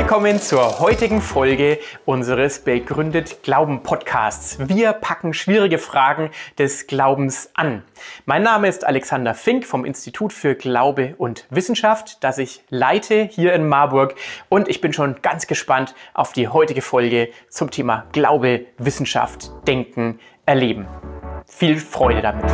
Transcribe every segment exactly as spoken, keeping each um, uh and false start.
willkommen zur heutigen Folge unseres Begründet Glauben Podcasts. Wir packen schwierige Fragen des Glaubens an. Mein Name ist Alexander Fink vom Institut für Glaube und Wissenschaft, das ich leite hier in Marburg, und ich bin schon ganz gespannt auf die heutige Folge zum Thema Glaube, Wissenschaft, Denken, Erleben. Viel Freude damit!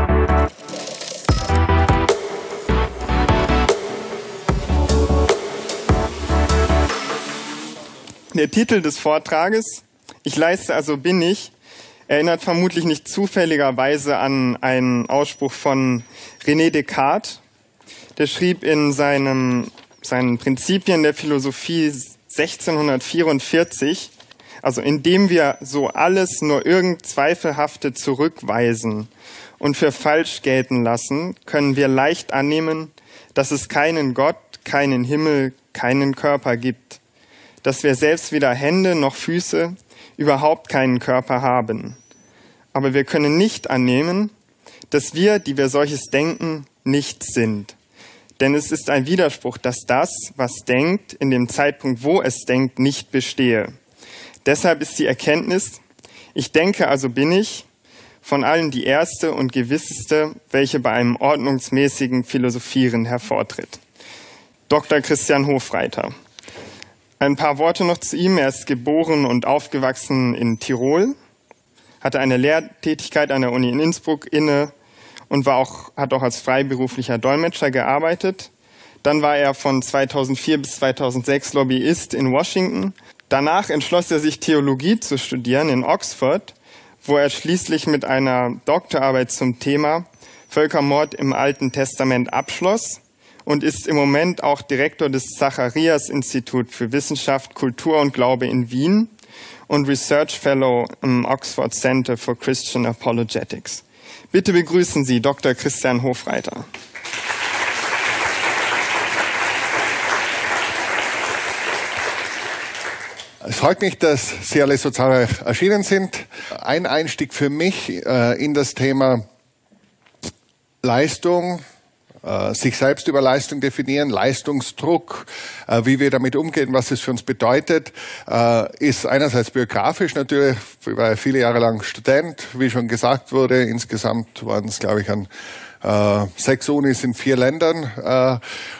Der Titel des Vortrages, Ich leiste, also bin ich, erinnert vermutlich nicht zufälligerweise an einen Ausspruch von René Descartes. Der schrieb in seinem, seinen Prinzipien der Philosophie sechzehnhundertvierundvierzig, also indem wir so alles nur irgend Zweifelhafte zurückweisen und für falsch gelten lassen, können wir leicht annehmen, dass es keinen Gott, keinen Himmel, keinen Körper gibt, dass wir selbst weder Hände noch Füße, überhaupt keinen Körper haben. Aber wir können nicht annehmen, dass wir, die wir solches denken, nichts sind. Denn es ist ein Widerspruch, dass das, was denkt, in dem Zeitpunkt, wo es denkt, nicht bestehe. Deshalb ist die Erkenntnis, ich denke, also bin ich, von allen die erste und gewisseste, welche bei einem ordnungsmäßigen Philosophieren hervortritt. Doktor Christian Hofreiter. Ein paar Worte noch zu ihm. Er ist geboren und aufgewachsen in Tirol, hatte eine Lehrtätigkeit an der Uni in Innsbruck inne und war auch, hat auch als freiberuflicher Dolmetscher gearbeitet. Dann war er von zweitausendvier bis zweitausendsechs Lobbyist in Washington. Danach entschloss er sich, Theologie zu studieren in Oxford, wo er schließlich mit einer Doktorarbeit zum Thema Völkermord im Alten Testament abschloss und ist im Moment auch Direktor des Zacharias-Institut für Wissenschaft, Kultur und Glaube in Wien und Research Fellow im Oxford Center for Christian Apologetics. Bitte begrüßen Sie Doktor Christian Hofreiter. Es freut mich, dass Sie alle so zahlreich erschienen sind. Ein Einstieg für mich äh, in das Thema Leistung, äh, sich selbst über Leistung definieren, Leistungsdruck, äh, wie wir damit umgehen, was es für uns bedeutet, äh, ist einerseits biografisch natürlich. Ich war viele Jahre lang Student, wie schon gesagt wurde. Insgesamt waren es, glaube ich, an äh, sechs Unis in vier Ländern äh,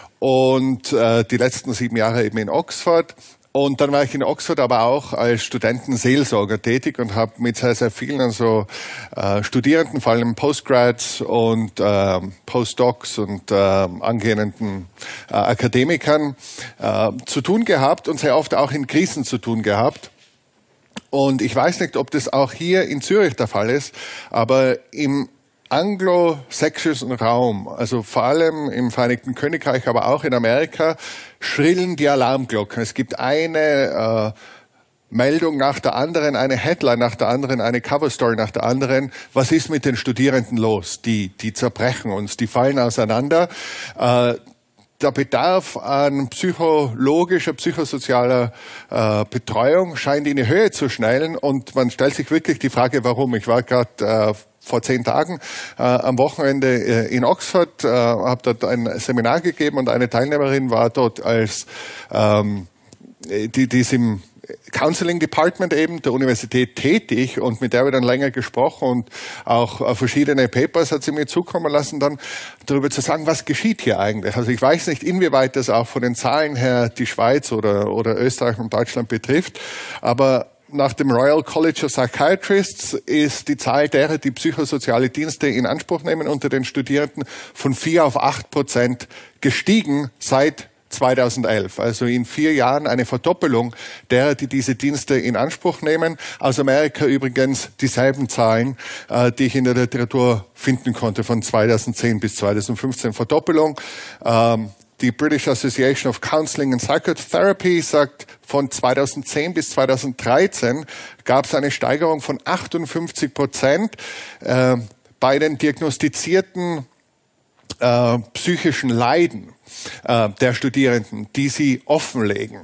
und äh, die letzten sieben Jahre eben in Oxford. Und dann war ich in Oxford aber auch als Studentenseelsorger tätig und habe mit sehr, sehr vielen also äh, Studierenden, vor allem Postgrads und äh, Postdocs und äh, angehenden äh, Akademikern äh, zu tun gehabt und sehr oft auch in Krisen zu tun gehabt. Und ich weiß nicht, ob das auch hier in Zürich der Fall ist, aber im anglosächsischen Raum, also vor allem im Vereinigten Königreich, aber auch in Amerika, schrillen die Alarmglocken. Es gibt eine äh, Meldung nach der anderen, eine Headline nach der anderen, eine Coverstory nach der anderen. Was ist mit den Studierenden los? Die, die zerbrechen uns, die fallen auseinander. Äh, Der Bedarf an psychologischer, psychosozialer äh, Betreuung scheint in die Höhe zu schnellen und man stellt sich wirklich die Frage, warum. Ich war gerade äh, vor zehn Tagen äh, am Wochenende äh, in Oxford, äh, habe dort ein Seminar gegeben und eine Teilnehmerin war dort als, ähm, die, die ist im Counseling Department eben der Universität tätig und mit der wir dann länger gesprochen und auch äh, verschiedene Papers hat sie mir zukommen lassen, dann darüber zu sagen, was geschieht hier eigentlich. Also ich weiß nicht, inwieweit das auch von den Zahlen her die Schweiz oder, oder Österreich und Deutschland betrifft, aber nach dem Royal College of Psychiatrists ist die Zahl derer, die psychosoziale Dienste in Anspruch nehmen unter den Studierenden von vier auf acht Prozent gestiegen seit zweitausendelf. Also in vier Jahren eine Verdoppelung derer, die diese Dienste in Anspruch nehmen. Aus Amerika übrigens dieselben Zahlen, äh, die ich in der Literatur finden konnte, von zweitausendzehn bis zweitausendfünfzehn Verdoppelung. Ähm, Die British Association of Counseling and Psychotherapy sagt, von zweitausendzehn bis zweitausenddreizehn gab es eine Steigerung von achtundfünfzig Prozent äh, bei den diagnostizierten äh, psychischen Leiden äh, der Studierenden, die sie offenlegen.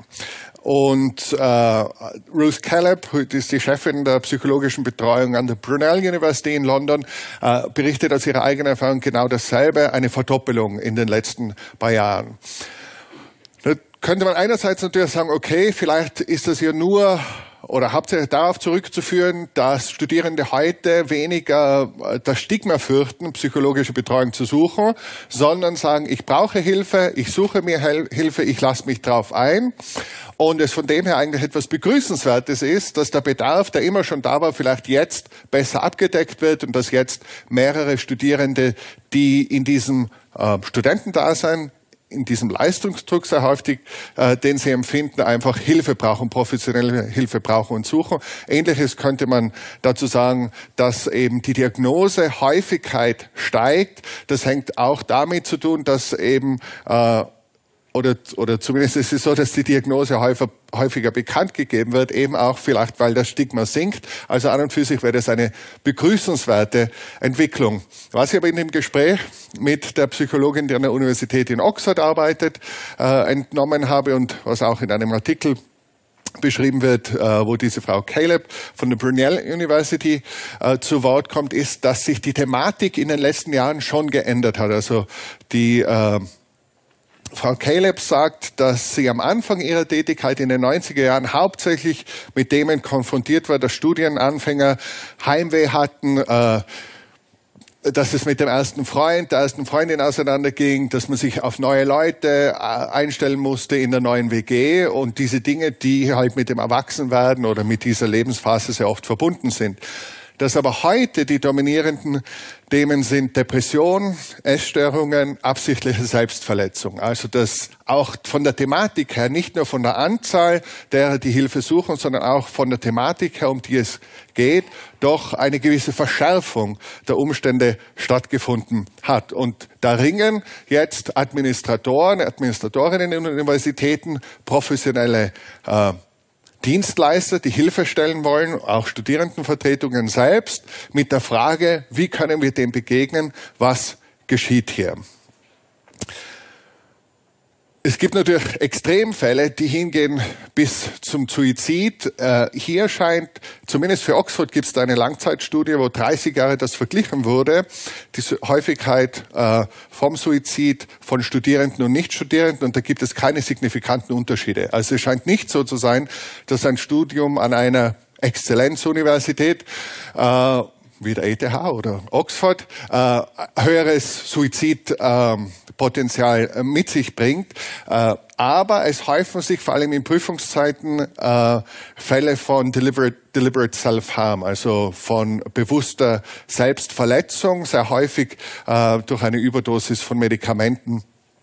Und äh, Ruth Caleb, die ist die Chefin der psychologischen Betreuung an der Brunel University in London, äh, berichtet aus ihrer eigenen Erfahrung genau dasselbe, eine Verdoppelung in den letzten paar Jahren. könnte man einerseits natürlich sagen, okay, vielleicht ist das ja nur oder hauptsächlich darauf zurückzuführen, dass Studierende heute weniger das Stigma fürchten, psychologische Betreuung zu suchen, sondern sagen, ich brauche Hilfe, ich suche mir Hilfe, ich lasse mich drauf ein. Und es von dem her eigentlich etwas Begrüßenswertes ist, dass der Bedarf, der immer schon da war, vielleicht jetzt besser abgedeckt wird und dass jetzt mehrere Studierende, die in diesem äh, Studentendasein, in diesem Leistungsdruck sehr häufig, äh, den sie empfinden, einfach Hilfe brauchen, professionelle Hilfe brauchen und suchen. Ähnliches könnte man dazu sagen, dass eben die Diagnosehäufigkeit steigt. Das hängt auch damit zu tun, dass eben äh, Oder, oder zumindest ist es so, dass die Diagnose häufig, häufiger bekannt gegeben wird, eben auch vielleicht, weil das Stigma sinkt. Also an und für sich wäre das eine begrüßenswerte Entwicklung. Was ich aber in dem Gespräch mit der Psychologin, die an der Universität in Oxford arbeitet, äh, entnommen habe und was auch in einem Artikel beschrieben wird, äh, wo diese Frau Caleb von der Brunel University äh, zu Wort kommt, ist, dass sich die Thematik in den letzten Jahren schon geändert hat. Also die äh, Frau Caleb sagt, dass sie am Anfang ihrer Tätigkeit in den neunziger Jahren hauptsächlich mit Themen konfrontiert war, dass Studienanfänger Heimweh hatten, äh, dass es mit dem ersten Freund, der ersten Freundin auseinanderging, dass man sich auf neue Leute äh, einstellen musste in der neuen W G und diese Dinge, die halt mit dem Erwachsenwerden oder mit dieser Lebensphase sehr oft verbunden sind. Dass aber heute die dominierenden Themen sind Depression, Essstörungen, absichtliche Selbstverletzung. Also dass auch von der Thematik her, nicht nur von der Anzahl derer, die Hilfe suchen, sondern auch von der Thematik her, um die es geht, doch eine gewisse Verschärfung der Umstände stattgefunden hat. Und da ringen jetzt Administratoren, Administratorinnen in Universitäten, professionelle äh, Dienstleister, die Hilfe stellen wollen, auch Studierendenvertretungen selbst, mit der Frage, wie können wir dem begegnen, was geschieht hier. Es gibt natürlich Extremfälle, die hingehen bis zum Suizid. Äh, hier scheint, zumindest für Oxford gibt es da eine Langzeitstudie, wo dreißig Jahre das verglichen wurde, die Häufigkeit äh, vom Suizid von Studierenden und Nichtstudierenden, und da gibt es keine signifikanten Unterschiede. Also es scheint nicht so zu sein, dass ein Studium an einer Exzellenzuniversität äh, wie der E T H oder Oxford, äh, höheres Suizidpotenzial äh, mit sich bringt. Äh, aber es häufen sich vor allem in Prüfungszeiten äh, Fälle von deliberate, deliberate Self-Harm, also von bewusster Selbstverletzung, sehr häufig äh, durch eine Überdosis von Medikamenten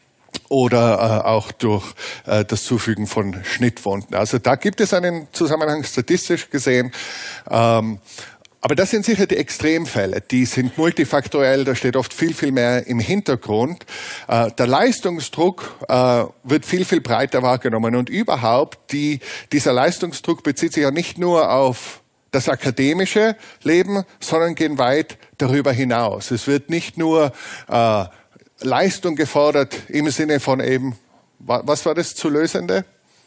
oder äh, auch durch äh, das Zufügen von Schnittwunden. Also da gibt es einen Zusammenhang statistisch gesehen. Ähm, Aber das sind sicher die Extremfälle, die sind multifaktoriell, da steht oft viel, viel mehr im Hintergrund. Äh, der Leistungsdruck äh, wird viel, viel breiter wahrgenommen und überhaupt, die, dieser Leistungsdruck bezieht sich ja nicht nur auf das akademische Leben, sondern geht weit darüber hinaus. Es wird nicht nur äh, Leistung gefordert im Sinne von eben, was war das zu Lösende?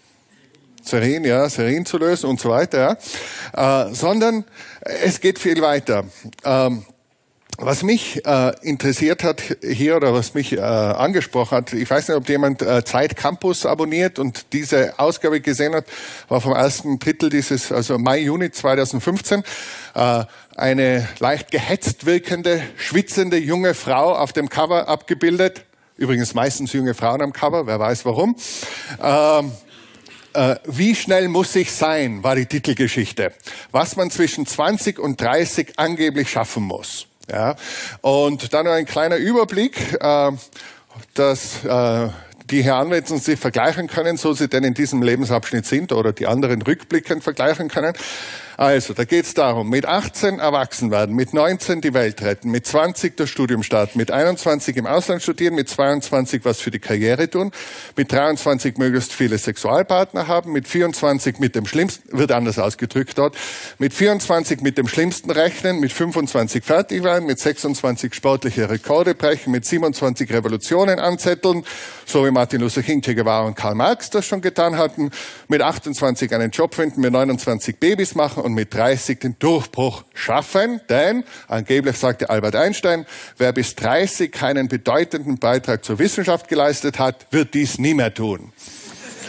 Serin, ja, Serin zu lösen und so weiter, ja. Äh, sondern es geht viel weiter. Ähm, was mich äh, interessiert hat hier oder was mich äh, angesprochen hat, ich weiß nicht, ob jemand äh, Zeit Campus abonniert und diese Ausgabe gesehen hat, war vom ersten Drittel dieses, also Mai, Juni zweitausendfünfzehn, äh, eine leicht gehetzt wirkende, schwitzende junge Frau auf dem Cover abgebildet. Übrigens meistens junge Frauen am Cover, wer weiß warum. Ähm, Äh, wie schnell muss ich sein, war die Titelgeschichte. Was man zwischen zwanzig und dreißig angeblich schaffen muss. Ja? Und dann noch ein kleiner Überblick, äh, dass äh, die hier Anwesenden sich vergleichen können, so sie denn in diesem Lebensabschnitt sind oder die anderen rückblickend vergleichen können. Also, da geht es darum, mit achtzehn erwachsen werden, mit neunzehn die Welt retten, mit zwanzig das Studium starten, mit einundzwanzig im Ausland studieren, mit zweiundzwanzig was für die Karriere tun, mit dreiundzwanzig möglichst viele Sexualpartner haben, mit vierundzwanzig mit dem Schlimmsten, wird anders ausgedrückt dort, mit vierundzwanzig mit dem Schlimmsten rechnen, mit fünfundzwanzig fertig werden, mit sechsundzwanzig sportliche Rekorde brechen, mit siebenundzwanzig Revolutionen anzetteln, so wie Martin Luther King, Che Guevara und Karl Marx das schon getan hatten, mit achtundzwanzig einen Job finden, mit neunundzwanzig Babys machen und mit dreißig den Durchbruch schaffen, denn angeblich sagte Albert Einstein, wer bis dreißig keinen bedeutenden Beitrag zur Wissenschaft geleistet hat, wird dies nie mehr tun.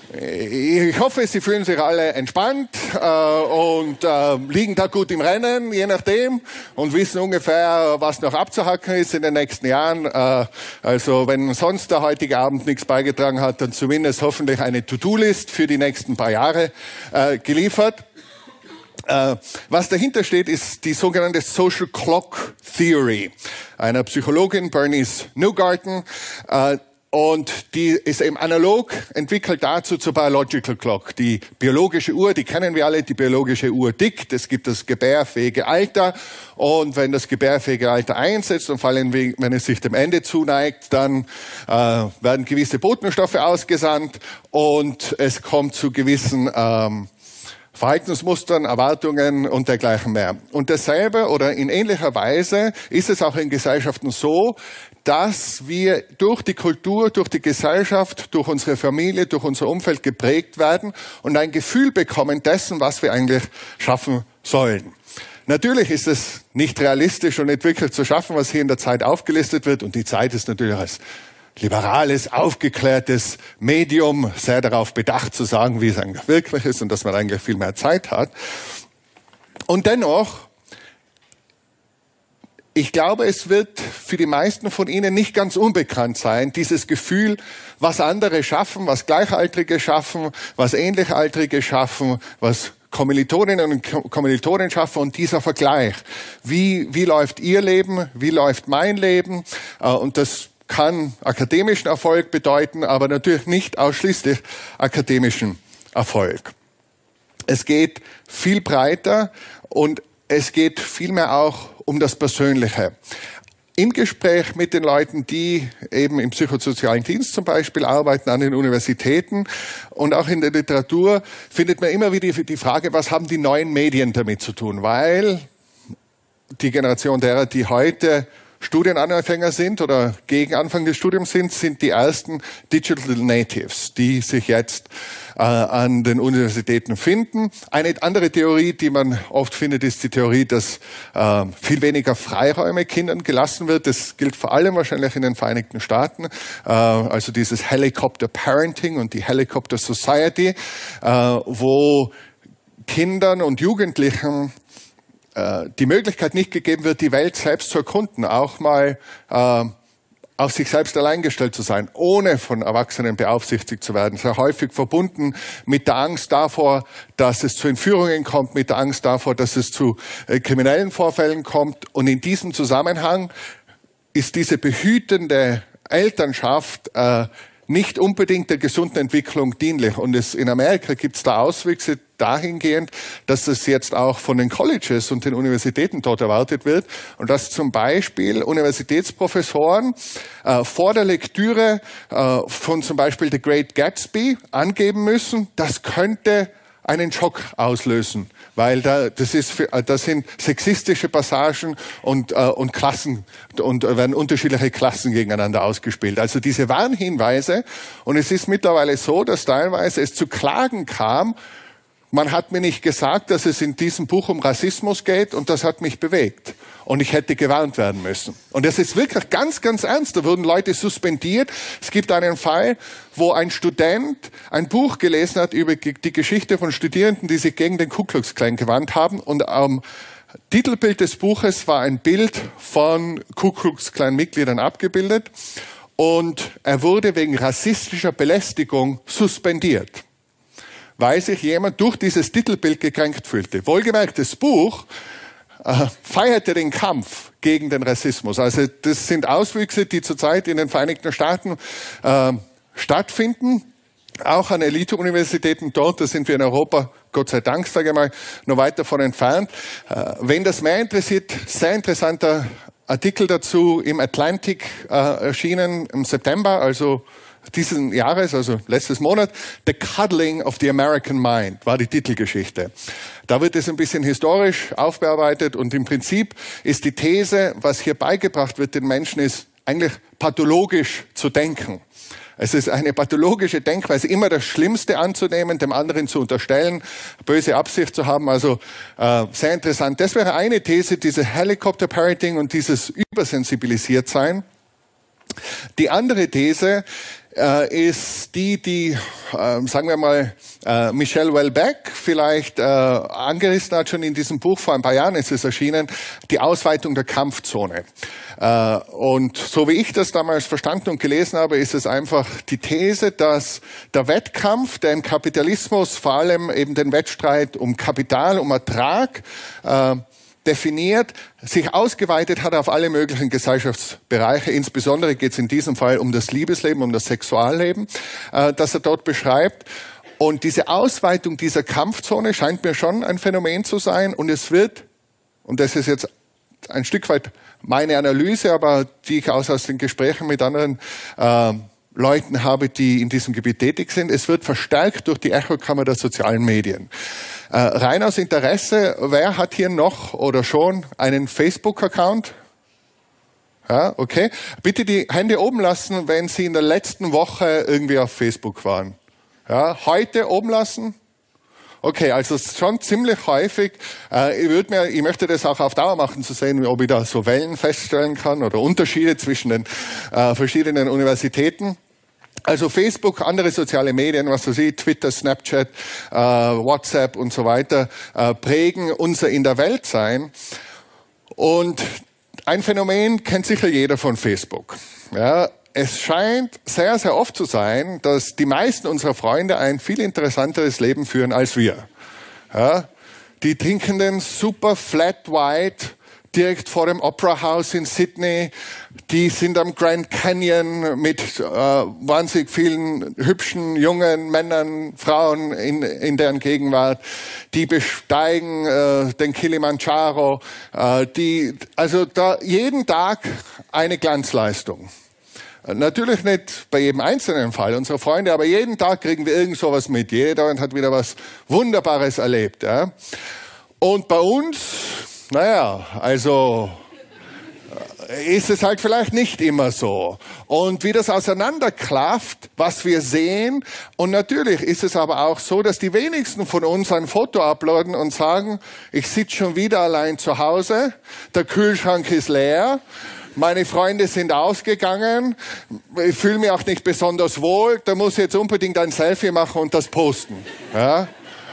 Ich hoffe, Sie fühlen sich alle entspannt äh, und äh, liegen da gut im Rennen, je nachdem, und wissen ungefähr, was noch abzuhacken ist in den nächsten Jahren. Äh, also wenn sonst der heutige Abend nichts beigetragen hat, dann zumindest hoffentlich eine To-Do-List für die nächsten paar Jahre äh, geliefert. Äh, was dahinter steht, ist die sogenannte Social Clock Theory einer Psychologin, Bernice Newgarden. Äh, Und die ist eben analog entwickelt dazu zur Biological Clock. Die biologische Uhr, die kennen wir alle, die biologische Uhr tickt. Es gibt das gebärfähige Alter. Und wenn das gebärfähige Alter einsetzt und vor allem, wenn es sich dem Ende zuneigt, dann äh, werden gewisse Botenstoffe ausgesandt und es kommt zu gewissen ähm, Verhaltensmustern, Erwartungen und dergleichen mehr. Und dasselbe oder in ähnlicher Weise ist es auch in Gesellschaften so, dass wir durch die Kultur, durch die Gesellschaft, durch unsere Familie, durch unser Umfeld geprägt werden und ein Gefühl bekommen dessen, was wir eigentlich schaffen sollen. Natürlich ist es nicht realistisch und nicht wirklich zu schaffen, was hier in der Zeit aufgelistet wird. Und die Zeit ist natürlich als liberales, aufgeklärtes Medium sehr darauf bedacht zu sagen, wie es eigentlich wirklich ist und dass man eigentlich viel mehr Zeit hat. Und dennoch, ich glaube, es wird für die meisten von Ihnen nicht ganz unbekannt sein, dieses Gefühl, was andere schaffen, was Gleichaltrige schaffen, was Ähnlichaltrige schaffen, was Kommilitoninnen und Kommilitonen schaffen und dieser Vergleich. Wie, wie läuft Ihr Leben? Wie läuft mein Leben? Und das kann akademischen Erfolg bedeuten, aber natürlich nicht ausschließlich akademischen Erfolg. Es geht viel breiter und es geht vielmehr auch um das Persönliche. Im Gespräch mit den Leuten, die eben im psychosozialen Dienst zum Beispiel arbeiten, an den Universitäten und auch in der Literatur, findet man immer wieder die Frage, was haben die neuen Medien damit zu tun? Weil die Generation derer, die heute Studienanfänger sind oder gegen Anfang des Studiums sind, sind die ersten Digital Natives, die sich jetzt äh, an den Universitäten finden. Eine andere Theorie, die man oft findet, ist die Theorie, dass äh, viel weniger Freiräume Kindern gelassen wird. Das gilt vor allem wahrscheinlich in den Vereinigten Staaten. Äh, also dieses Helicopter Parenting und die Helicopter Society, äh, wo Kindern und Jugendlichen die Möglichkeit nicht gegeben wird, die Welt selbst zu erkunden, auch mal äh, auf sich selbst allein gestellt zu sein, ohne von Erwachsenen beaufsichtigt zu werden. Sehr häufig verbunden mit der Angst davor, dass es zu Entführungen kommt, mit der Angst davor, dass es zu äh, kriminellen Vorfällen kommt. Und in diesem Zusammenhang ist diese behütende Elternschaft äh, nicht unbedingt der gesunden Entwicklung dienlich. Und es, in Amerika gibt es da Auswüchse dahingehend, dass es jetzt auch von den Colleges und den Universitäten dort erwartet wird und dass zum Beispiel Universitätsprofessoren äh, vor der Lektüre äh, von zum Beispiel The Great Gatsby angeben müssen, das könnte einen Schock auslösen, weil da das ist für, das sind sexistische Passagen und äh, und Klassen und äh, werden unterschiedliche Klassen gegeneinander ausgespielt. Also diese Warnhinweise, und es ist mittlerweile so, dass teilweise es zu Klagen kam. Man hat mir nicht gesagt, dass es in diesem Buch um Rassismus geht, und das hat mich bewegt. Und ich hätte gewarnt werden müssen. Und das ist wirklich ganz, ganz ernst. Da wurden Leute suspendiert. Es gibt einen Fall, wo ein Student ein Buch gelesen hat über die Geschichte von Studierenden, die sich gegen den Ku Klux Klan gewandt haben. Und am Titelbild des Buches war ein Bild von Ku Klux Klan Mitgliedern abgebildet. Und er wurde wegen rassistischer Belästigung suspendiert, weil sich jemand durch dieses Titelbild gekränkt fühlte. Wohlgemerkt, das Buch äh, feierte den Kampf gegen den Rassismus. Also das sind Auswüchse, die zurzeit in den Vereinigten Staaten äh, stattfinden, auch an Elite-Universitäten dort. Da sind wir in Europa, Gott sei Dank, sage ich mal, noch weit davon entfernt. Äh, wenn das mehr interessiert, sehr interessanter Artikel dazu im Atlantic äh, erschienen im September, also diesen Jahres, also letztes Monat. The Cuddling of the American Mind war die Titelgeschichte. Da wird es ein bisschen historisch aufbearbeitet und im Prinzip ist die These, was hier beigebracht wird den Menschen, ist eigentlich pathologisch zu denken. Es ist eine pathologische Denkweise, immer das Schlimmste anzunehmen, dem anderen zu unterstellen, böse Absicht zu haben. Also äh, sehr interessant. Das wäre eine These, diese Helicopter Parenting und dieses Übersensibilisiertsein. Die andere These äh, ist die, die, äh, sagen wir mal, äh, Michel Houellebecq vielleicht äh, angerissen hat, schon in diesem Buch, vor ein paar Jahren ist es erschienen, die Ausweitung der Kampfzone. Äh, und so wie ich das damals verstanden und gelesen habe, ist es einfach die These, dass der Wettkampf, der im Kapitalismus vor allem eben den Wettstreit um Kapital, um Ertrag äh, definiert, sich ausgeweitet hat auf alle möglichen Gesellschaftsbereiche. Insbesondere geht es in diesem Fall um das Liebesleben, um das Sexualleben, äh, das er dort beschreibt. Und diese Ausweitung dieser Kampfzone scheint mir schon ein Phänomen zu sein. Und es wird, und das ist jetzt ein Stück weit meine Analyse, aber die ich aus, aus den Gesprächen mit anderen äh, Leuten habe, die in diesem Gebiet tätig sind, es wird verstärkt durch die Echokammer der sozialen Medien. Äh, rein aus Interesse, wer hat hier noch oder schon einen Facebook-Account? Ja, okay. Bitte die Hände oben lassen, wenn Sie in der letzten Woche irgendwie auf Facebook waren. Ja, heute oben lassen? Okay, also schon ziemlich häufig. Äh, ich, würd mir, ich möchte das auch auf Dauer machen, zu sehen, ob ich da so Wellen feststellen kann oder Unterschiede zwischen den äh, verschiedenen Universitäten. Also Facebook, andere soziale Medien, was weiß ich, Twitter, Snapchat, äh, WhatsApp und so weiter, äh, prägen unser in der Welt sein. Und ein Phänomen kennt sicher jeder von Facebook. Ja, es scheint sehr, sehr oft zu sein, dass die meisten unserer Freunde ein viel interessanteres Leben führen als wir. Ja, die trinken den super Flat White direkt vor dem Opera House in Sydney. Die sind am Grand Canyon mit äh, wahnsinnig vielen hübschen, jungen Männern, Frauen in, in deren Gegenwart. Die besteigen äh, den Kilimanjaro. Äh, die, also da jeden Tag eine Glanzleistung. Natürlich nicht bei jedem einzelnen Fall unserer Freunde, aber jeden Tag kriegen wir irgend sowas mit. Jeder und hat wieder was Wunderbares erlebt. Ja? Und bei uns, naja, also ist es halt vielleicht nicht immer so. Und wie das auseinanderklafft, was wir sehen. Und natürlich ist es aber auch so, dass die wenigsten von uns ein Foto uploaden und sagen, ich sitze schon wieder allein zu Hause, der Kühlschrank ist leer, meine Freunde sind ausgegangen, ich fühle mich auch nicht besonders wohl, da muss ich jetzt unbedingt ein Selfie machen und das posten. Ja?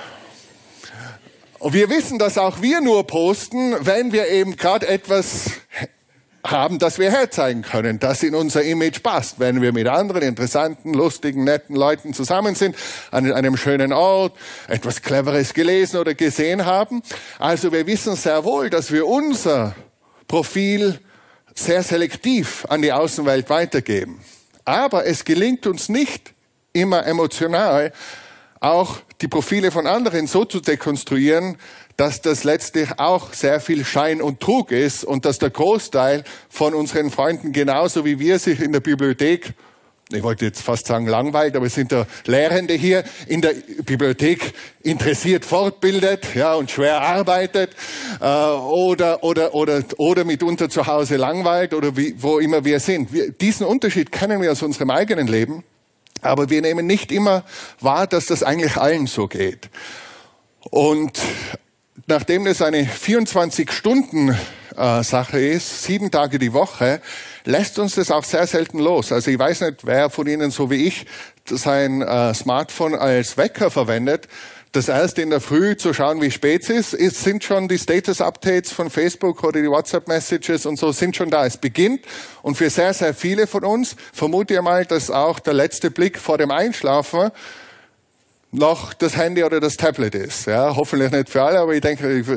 Und wir wissen, dass auch wir nur posten, wenn wir eben gerade etwas haben, das wir herzeigen können, das in unser Image passt. Wenn wir mit anderen interessanten, lustigen, netten Leuten zusammen sind, an einem schönen Ort, etwas Cleveres gelesen oder gesehen haben. Also wir wissen sehr wohl, dass wir unser Profil sehr selektiv an die Außenwelt weitergeben. Aber es gelingt uns nicht immer emotional, auch die Profile von anderen so zu dekonstruieren, dass das letztlich auch sehr viel Schein und Trug ist und dass der Großteil von unseren Freunden genauso wie wir sich in der Bibliothek, ich wollte jetzt fast sagen langweilt, aber es sind da Lehrende hier, in der Bibliothek interessiert fortbildet, ja, und schwer arbeitet, äh, oder, oder, oder, oder mitunter zu Hause langweilt oder wie, wo immer wir sind. Wir, diesen Unterschied kennen wir aus unserem eigenen Leben, aber wir nehmen nicht immer wahr, dass das eigentlich allen so geht. Und nachdem das eine vierundzwanzig-Stunden-Sache ist, sieben Tage die Woche, lässt uns das auch sehr selten los. Also ich weiß nicht, wer von Ihnen, so wie ich, sein äh, Smartphone als Wecker verwendet. Das erste in der Früh zu schauen, wie spät es ist, ist sind schon die Status-Updates von Facebook oder die WhatsApp-Messages und so sind schon da. Es beginnt und für sehr, sehr viele von uns, vermute ich mal, dass auch der letzte Blick vor dem Einschlafen noch das Handy oder das Tablet ist. Ja, hoffentlich nicht für alle, aber ich denke, ich,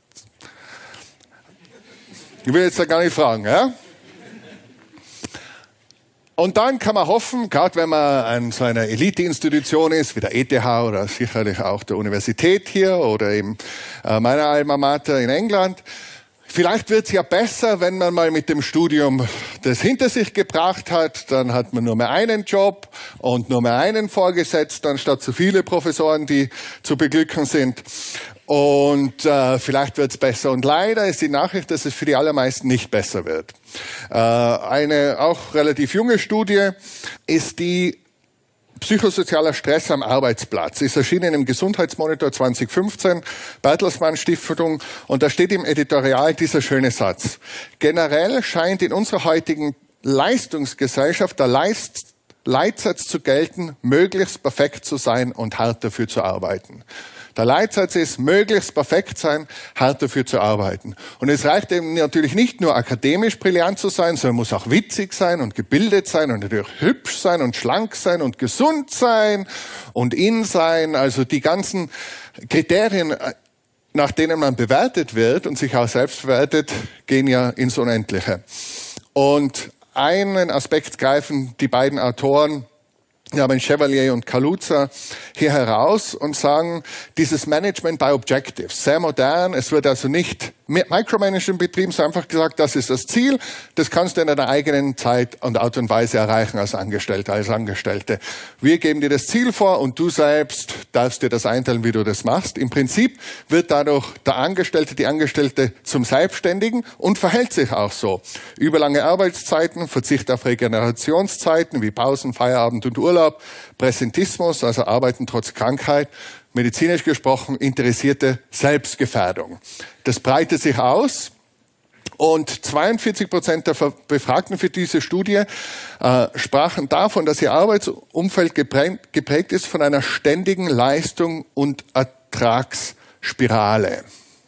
ich will jetzt da gar nicht fragen. Ja? Und dann kann man hoffen, gerade wenn man an so einer Elite-Institution ist, wie der E T H oder sicherlich auch der Universität hier oder eben äh, meiner Alma Mater in England, vielleicht wird's ja besser, wenn man mal mit dem Studium das hinter sich gebracht hat. Dann hat man nur mehr einen Job und nur mehr einen Vorgesetzten, anstatt so viele Professoren, die zu beglücken sind. Und äh, vielleicht wird's besser. Und leider ist die Nachricht, dass es für die allermeisten nicht besser wird. Äh, eine auch relativ junge Studie ist die Psychosozialer Stress am Arbeitsplatz. Ist erschienen im Gesundheitsmonitor zwanzig fünfzehn, Bertelsmann Stiftung. Und da steht im Editorial dieser schöne Satz. Generell scheint in unserer heutigen Leistungsgesellschaft der Leist Leitsatz zu gelten, möglichst perfekt zu sein und hart dafür zu arbeiten. Der Leitsatz ist, möglichst perfekt sein, hart dafür zu arbeiten. Und es reicht eben natürlich nicht nur akademisch brillant zu sein, sondern muss auch witzig sein und gebildet sein und natürlich hübsch sein und schlank sein und gesund sein und in sein. Also die ganzen Kriterien, nach denen man bewertet wird und sich auch selbst bewertet, gehen ja ins Unendliche. Und einen Aspekt greifen die beiden Autoren, ja, Chevalier und Kaluza, hier heraus und sagen, dieses Management by Objectives, sehr modern. Es wird also nicht Micromanagement betrieben, sondern einfach gesagt, das ist das Ziel. Das kannst du in deiner eigenen Zeit und Art und Weise erreichen als Angestellter, als Angestellte. Wir geben dir das Ziel vor und du selbst darfst dir das einteilen, wie du das machst. Im Prinzip wird dadurch der Angestellte, die Angestellte zum Selbstständigen und verhält sich auch so. Überlange Arbeitszeiten, Verzicht auf Regenerationszeiten wie Pausen, Feierabend und Urlaub, Präsentismus, also Arbeiten trotz Krankheit, medizinisch gesprochen interessierte Selbstgefährdung. Das breitet sich aus und zweiundvierzig Prozent der Befragten für diese Studie äh, sprachen davon, dass ihr Arbeitsumfeld geprägt, geprägt ist von einer ständigen Leistung- und Ertragsspirale.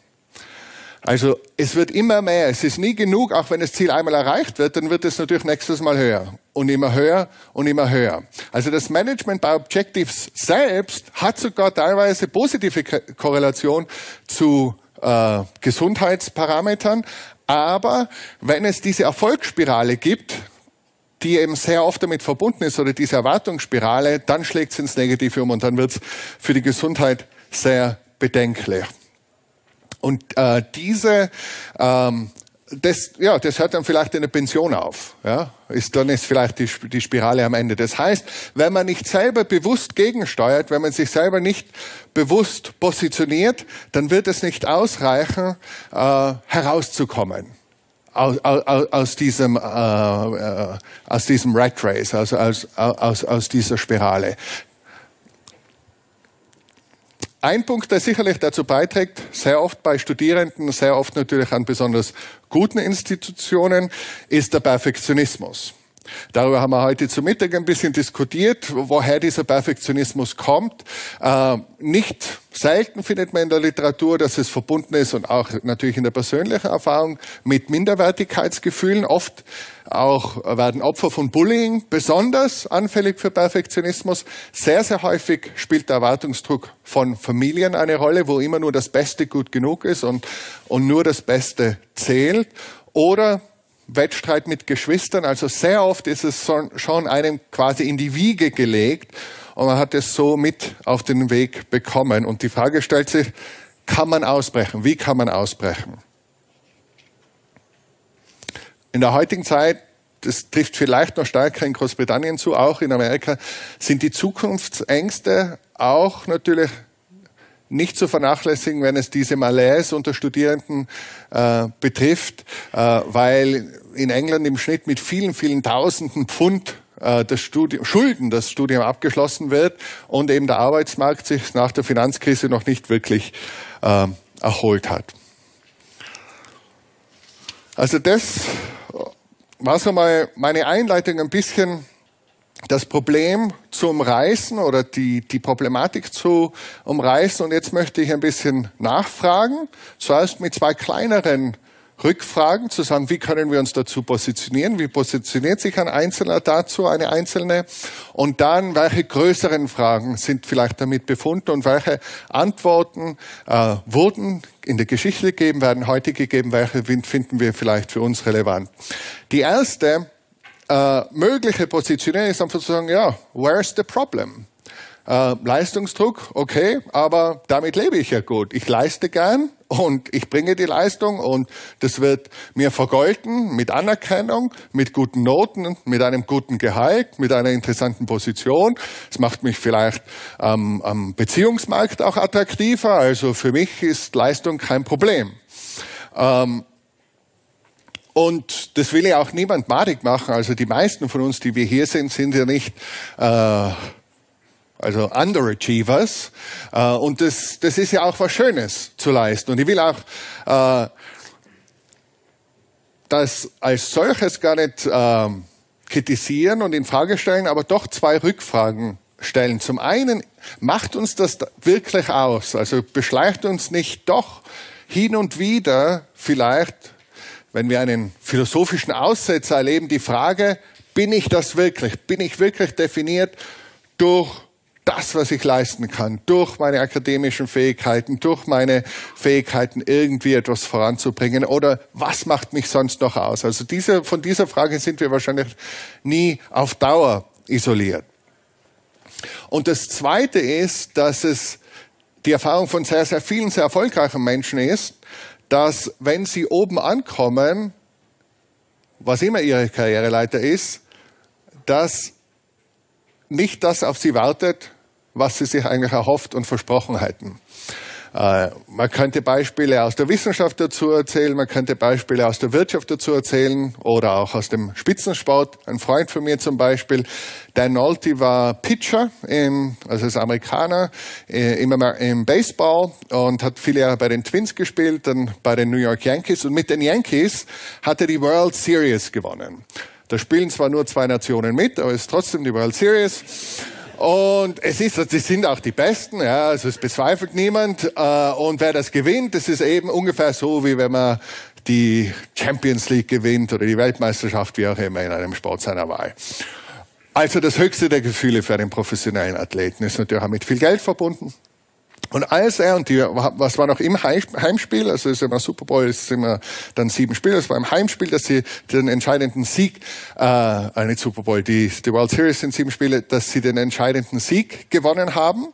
Also es wird immer mehr, es ist nie genug, auch wenn das Ziel einmal erreicht wird, dann wird es natürlich nächstes Mal höher und immer höher und immer höher. Also das Management by Objectives selbst hat sogar teilweise positive Korrelation zu äh, Gesundheitsparametern, aber wenn es diese Erfolgsspirale gibt, die eben sehr oft damit verbunden ist, oder diese Erwartungsspirale, dann schlägt es ins Negative um und dann wird es für die Gesundheit sehr bedenklich. Und äh, diese, ähm, das, ja, das hört dann vielleicht in der Pension auf. Ja? Ist, dann ist vielleicht die, die Spirale am Ende. Das heißt, wenn man nicht selber bewusst gegensteuert, wenn man sich selber nicht bewusst positioniert, dann wird es nicht ausreichen, äh, herauszukommen aus, aus, aus diesem, äh, äh, aus diesem Rat Race, also aus, aus, aus dieser Spirale. Ein Punkt, der sicherlich dazu beiträgt, sehr oft bei Studierenden, sehr oft natürlich an besonders guten Institutionen, ist der Perfektionismus. Darüber haben wir heute zu Mittag ein bisschen diskutiert, woher dieser Perfektionismus kommt. Äh, nicht selten findet man in der Literatur, dass es verbunden ist und auch natürlich in der persönlichen Erfahrung mit Minderwertigkeitsgefühlen. Oft auch werden Opfer von Bullying besonders anfällig für Perfektionismus. Sehr, sehr häufig spielt der Erwartungsdruck von Familien eine Rolle, wo immer nur das Beste gut genug ist und, und nur das Beste zählt. Oder Wettstreit mit Geschwistern, also sehr oft ist es schon einem quasi in die Wiege gelegt und man hat es so mit auf den Weg bekommen. Und die Frage stellt sich, kann man ausbrechen? Wie kann man ausbrechen? In der heutigen Zeit, das trifft vielleicht noch stärker in Großbritannien zu, auch in Amerika, sind die Zukunftsängste auch natürlich nicht zu vernachlässigen, wenn es diese Malaise unter Studierenden äh, betrifft, äh, weil in England im Schnitt mit vielen, vielen Tausenden Pfund äh, das Studium, Schulden das Studium abgeschlossen wird und eben der Arbeitsmarkt sich nach der Finanzkrise noch nicht wirklich äh, erholt hat. Also das war so mal meine Einleitung ein bisschen. Das Problem zu umreißen oder die, die Problematik zu umreißen. Und jetzt möchte ich ein bisschen nachfragen. Zuerst mit zwei kleineren Rückfragen zu sagen, wie können wir uns dazu positionieren? Wie positioniert sich ein Einzelner dazu, eine Einzelne? Und dann, welche größeren Fragen sind vielleicht damit befunden und welche Antworten äh, wurden in der Geschichte gegeben, werden heute gegeben, welche finden wir vielleicht für uns relevant? Die erste Äh, mögliche Positionierung ist einfach zu sagen, ja, where's the problem? Äh, Leistungsdruck, okay, aber damit lebe ich ja gut. Ich leiste gern und ich bringe die Leistung und das wird mir vergolten mit Anerkennung, mit guten Noten, mit einem guten Gehalt, mit einer interessanten Position. Es macht mich vielleicht ähm, am Beziehungsmarkt auch attraktiver. Also für mich ist Leistung kein Problem. Ähm, Und das will ja auch niemand madig machen. Also die meisten von uns, die wir hier sind, sind ja nicht äh, also Underachievers. Äh, und das, das ist ja auch was Schönes zu leisten. Und ich will auch äh, das als solches gar nicht äh, kritisieren und in Frage stellen, aber doch zwei Rückfragen stellen. Zum einen, macht uns das wirklich aus? Also beschleicht uns nicht doch hin und wieder vielleicht, wenn wir einen philosophischen Aussetzer erleben, die Frage, bin ich das wirklich? Bin ich wirklich definiert durch das, was ich leisten kann, durch meine akademischen Fähigkeiten, durch meine Fähigkeiten, irgendwie etwas voranzubringen? Oder was macht mich sonst noch aus? Also diese, von dieser Frage sind wir wahrscheinlich nie auf Dauer isoliert. Und das Zweite ist, dass es die Erfahrung von sehr, sehr vielen, sehr erfolgreichen Menschen ist, dass wenn sie oben ankommen, was immer ihre Karriereleiter ist, dass nicht das auf sie wartet, was sie sich eigentlich erhofft und versprochen hätten. Äh, man könnte Beispiele aus der Wissenschaft dazu erzählen, man könnte Beispiele aus der Wirtschaft dazu erzählen oder auch aus dem Spitzensport. Ein Freund von mir zum Beispiel, Dan Nolte, war Pitcher, im, also ist Amerikaner, äh, im, im Baseball und hat viele Jahre bei den Twins gespielt, dann bei den New York Yankees. Und mit den Yankees hat er die World Series gewonnen. Da spielen zwar nur zwei Nationen mit, aber es ist trotzdem die World Series. Und es ist, sie sind auch die Besten, ja, also es bezweifelt niemand. Äh, und wer das gewinnt, das ist eben ungefähr so, wie wenn man die Champions League gewinnt oder die Weltmeisterschaft, wie auch immer, in einem Sport seiner Wahl. Also das höchste der Gefühle für einen professionellen Athleten ist natürlich auch mit viel Geld verbunden. Und als er, und die, was war noch im Heimspiel, also ist immer Super Bowl, ist immer dann sieben Spiele, das war im Heimspiel, dass sie den entscheidenden Sieg, äh, nicht Super Bowl, die, die World Series sind sieben Spiele, dass sie den entscheidenden Sieg gewonnen haben.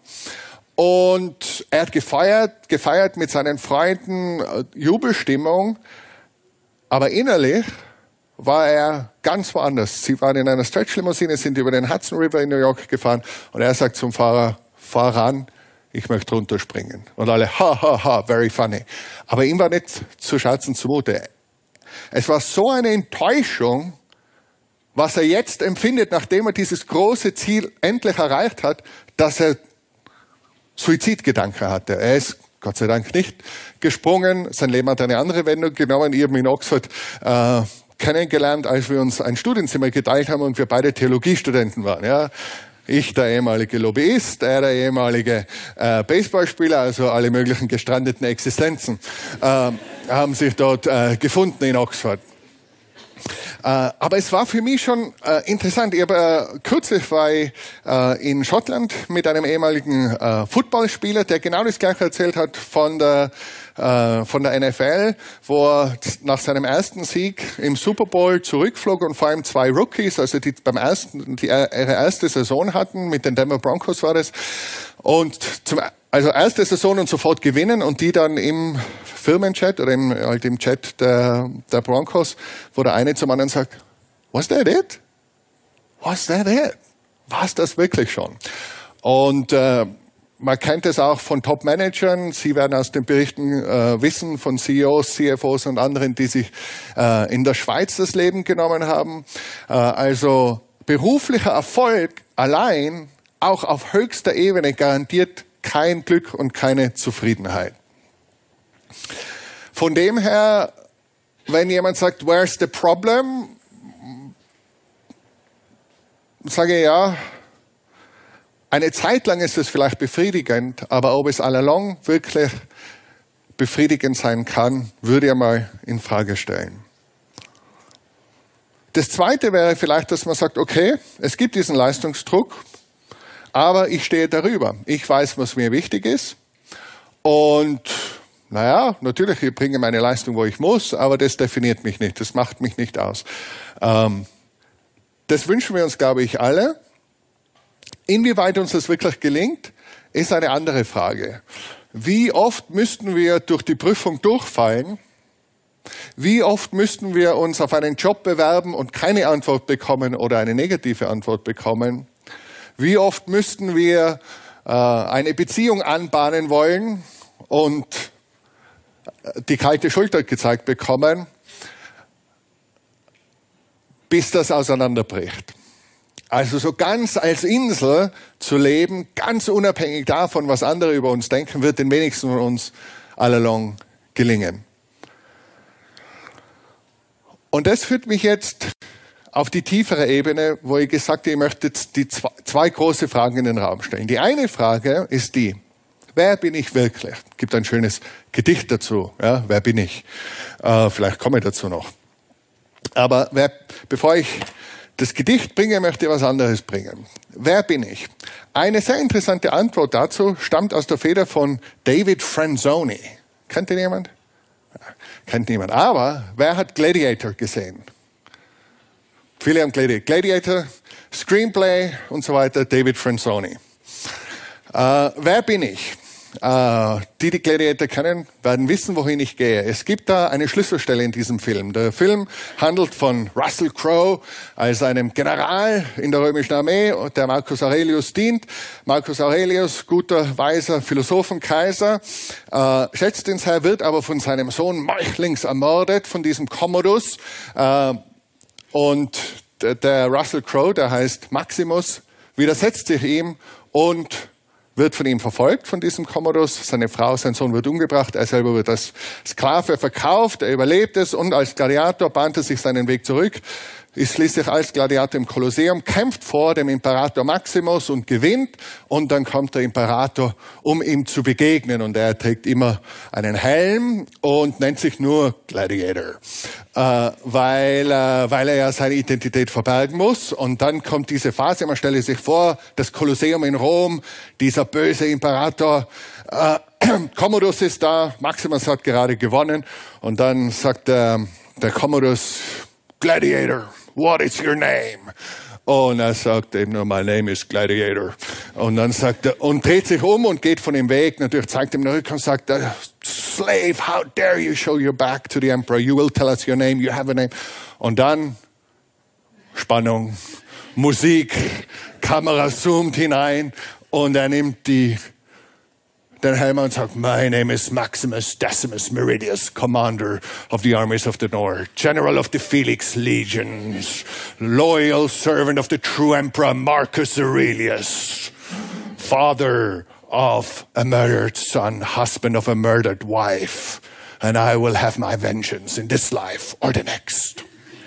Und er hat gefeiert, gefeiert mit seinen Freunden, Jubelstimmung, aber innerlich war er ganz woanders. Sie waren in einer Stretch-Limousine, sind über den Hudson River in New York gefahren und er sagt zum Fahrer, fahr ran, ich möchte runterspringen. Und alle, ha, ha, ha, very funny. Aber ihm war nicht zu Scherzen zumute. Es war so eine Enttäuschung, was er jetzt empfindet, nachdem er dieses große Ziel endlich erreicht hat, dass er Suizidgedanken hatte. Er ist Gott sei Dank nicht gesprungen. Sein Leben hat eine andere Wendung genommen. Ich habe ihn in Oxford äh, kennengelernt, als wir uns ein Studienzimmer geteilt haben und wir beide Theologiestudenten waren. Ja. Ich, der ehemalige Lobbyist, er, der ehemalige äh, Baseballspieler, also alle möglichen gestrandeten Existenzen, äh, haben sich dort äh, gefunden in Oxford. Äh, aber es war für mich schon äh, interessant. Ich habe äh, kürzlich war ich, äh, in Schottland mit einem ehemaligen äh, Footballspieler, der genau das Gleiche erzählt hat von der äh, von der N F L, wo er nach seinem ersten Sieg im Super Bowl zurückflog und vor allem zwei Rookies, also die beim ersten die ihre erste Saison hatten, mit den Denver Broncos war das, und zum also erste Saison und sofort gewinnen und die dann im Firmenchat oder im, halt im Chat der, der Broncos, wo der eine zum anderen sagt, was that it? Was that it? War's das wirklich schon? Und äh, man kennt es auch von Top-Managern. Sie werden aus den Berichten äh, wissen von C E Os, C F Os und anderen, die sich äh, in der Schweiz das Leben genommen haben. Äh, also beruflicher Erfolg allein, auch auf höchster Ebene, garantiert kein Glück und keine Zufriedenheit. Von dem her, wenn jemand sagt, where's the problem? Sage ich, ja, eine Zeit lang ist es vielleicht befriedigend, aber ob es all along wirklich befriedigend sein kann, würde ich mal in Frage stellen. Das Zweite wäre vielleicht, dass man sagt, okay, es gibt diesen Leistungsdruck, aber ich stehe darüber. Ich weiß, was mir wichtig ist. Und naja, natürlich, ich bringe meine Leistung, wo ich muss, aber das definiert mich nicht. Das macht mich nicht aus. Ähm, das wünschen wir uns, glaube ich, alle. Inwieweit uns das wirklich gelingt, ist eine andere Frage. Wie oft müssten wir durch die Prüfung durchfallen? Wie oft müssten wir uns auf einen Job bewerben und keine Antwort bekommen oder eine negative Antwort bekommen? Wie oft müssten wir äh, eine Beziehung anbahnen wollen und die kalte Schulter gezeigt bekommen, bis das auseinanderbricht? Also so ganz als Insel zu leben, ganz unabhängig davon, was andere über uns denken, wird den wenigsten von uns all along gelingen. Und das führt mich jetzt auf die tiefere Ebene, wo ich gesagt habe, ich möchte jetzt die zwei, zwei große Fragen in den Raum stellen. Die eine Frage ist die: Wer bin ich wirklich? Es gibt ein schönes Gedicht dazu. Ja, wer bin ich? Äh, vielleicht komme ich dazu noch. Aber wer, bevor ich das Gedicht bringe, möchte ich was anderes bringen. Wer bin ich? Eine sehr interessante Antwort dazu stammt aus der Feder von David Franzoni. Kennt den jemand? Ja, kennt niemand. Aber wer hat Gladiator gesehen? Viele haben Gladiator. Gladiator, Screenplay und so weiter, David Franzoni. Äh, wer bin ich? Äh, die, die Gladiator kennen, werden wissen, wohin ich gehe. Es gibt da eine Schlüsselstelle in diesem Film. Der Film handelt von Russell Crowe als einem General in der römischen Armee, der Marcus Aurelius dient. Marcus Aurelius, guter, weiser Philosophenkaiser, äh, schätzt ihn sehr, wird aber von seinem Sohn meuchlings ermordet, von diesem Commodus. Äh, und der, der Russell Crowe, der heißt Maximus, widersetzt sich ihm und wird von ihm verfolgt, von diesem Commodus. Seine Frau, sein Sohn wird umgebracht. Er selber wird als Sklave verkauft. Er überlebt es und als Gladiator bahnt er sich seinen Weg zurück. Ist schließlich als Gladiator im Kolosseum, kämpft vor dem Imperator Maximus und gewinnt. Und dann kommt der Imperator, um ihm zu begegnen. Und er trägt immer einen Helm und nennt sich nur Gladiator, äh, weil, äh, weil er ja seine Identität verbergen muss. Und dann kommt diese Phase, man stelle sich vor, das Kolosseum in Rom, dieser böse Imperator, äh, Commodus ist da, Maximus hat gerade gewonnen. Und dann sagt der, der Commodus: Gladiator, what is your name? Und er sagt eben nur, my name is Gladiator. Und dann sagt er, und dreht sich um und geht von ihm weg. Natürlich zeigt ihm den Rücken und sagt, Slave, how dare you show your back to the emperor? You will tell us your name, you have a name. Und dann Spannung, Musik, Kamera zoomt hinein und er nimmt die den Helm und sagt, my name is Maximus Decimus Meridius, Commander of the armies of the North, General of the Felix Legions, loyal servant of the true Emperor Marcus Aurelius, father of a murdered son, husband of a murdered wife, and I will have my vengeance in this life or the next.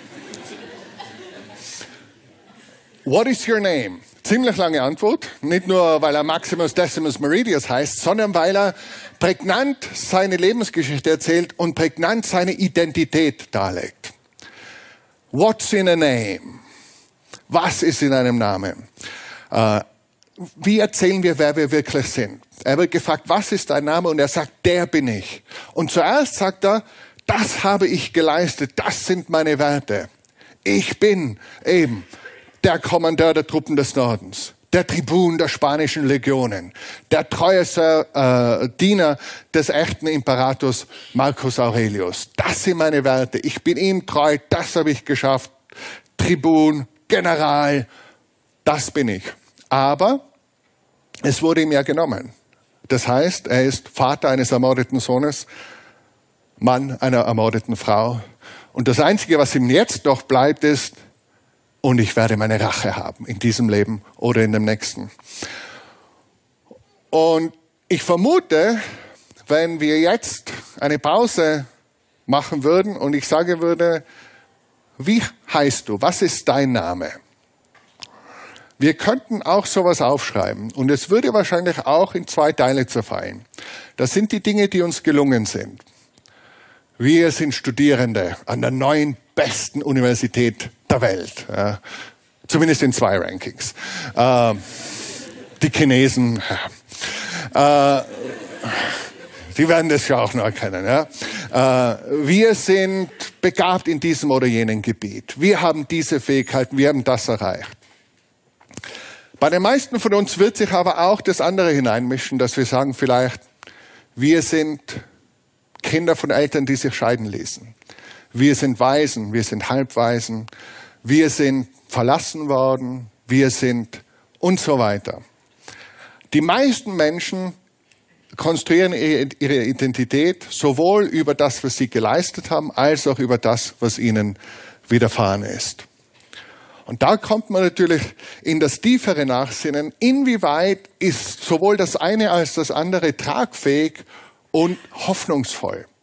What is your name? Ziemlich lange Antwort, nicht nur, weil er Maximus Decimus Meridius heißt, sondern weil er prägnant seine Lebensgeschichte erzählt und prägnant seine Identität darlegt. What's in a name? Was ist in einem Namen? Äh, wie erzählen wir, wer wir wirklich sind? Er wird gefragt, was ist dein Name? Und er sagt, der bin ich. Und zuerst sagt er, das habe ich geleistet, das sind meine Werte. Ich bin eben der Kommandeur der Truppen des Nordens, der Tribun der spanischen Legionen, der treueste äh, Diener des echten Imperators Marcus Aurelius. Das sind meine Werte. Ich bin ihm treu, das habe ich geschafft. Tribun, General, das bin ich. Aber es wurde ihm ja genommen. Das heißt, er ist Vater eines ermordeten Sohnes, Mann einer ermordeten Frau. Und das Einzige, was ihm jetzt noch bleibt, ist, und ich werde meine Rache haben in diesem Leben oder in dem nächsten. Und ich vermute, wenn wir jetzt eine Pause machen würden und ich sage würde, wie heißt du? Was ist dein Name? Wir könnten auch sowas aufschreiben und es würde wahrscheinlich auch in zwei Teile zerfallen. Das sind die Dinge, die uns gelungen sind. Wir sind Studierende an der neuen besten Universität der Welt. Ja, zumindest in zwei Rankings. Äh, die Chinesen, äh, die werden das ja auch noch erkennen. Ja. Äh, wir sind begabt in diesem oder jenem Gebiet. Wir haben diese Fähigkeiten, wir haben das erreicht. Bei den meisten von uns wird sich aber auch das andere hineinmischen, dass wir sagen vielleicht, wir sind Kinder von Eltern, die sich scheiden ließen. Wir sind Waisen, wir sind Halbwaisen, wir sind verlassen worden, wir sind und so weiter. Die meisten Menschen konstruieren ihre Identität sowohl über das, was sie geleistet haben, als auch über das, was ihnen widerfahren ist. Und da kommt man natürlich in das tiefere Nachsinnen, inwieweit ist sowohl das eine als das andere tragfähig und hoffnungsvoll.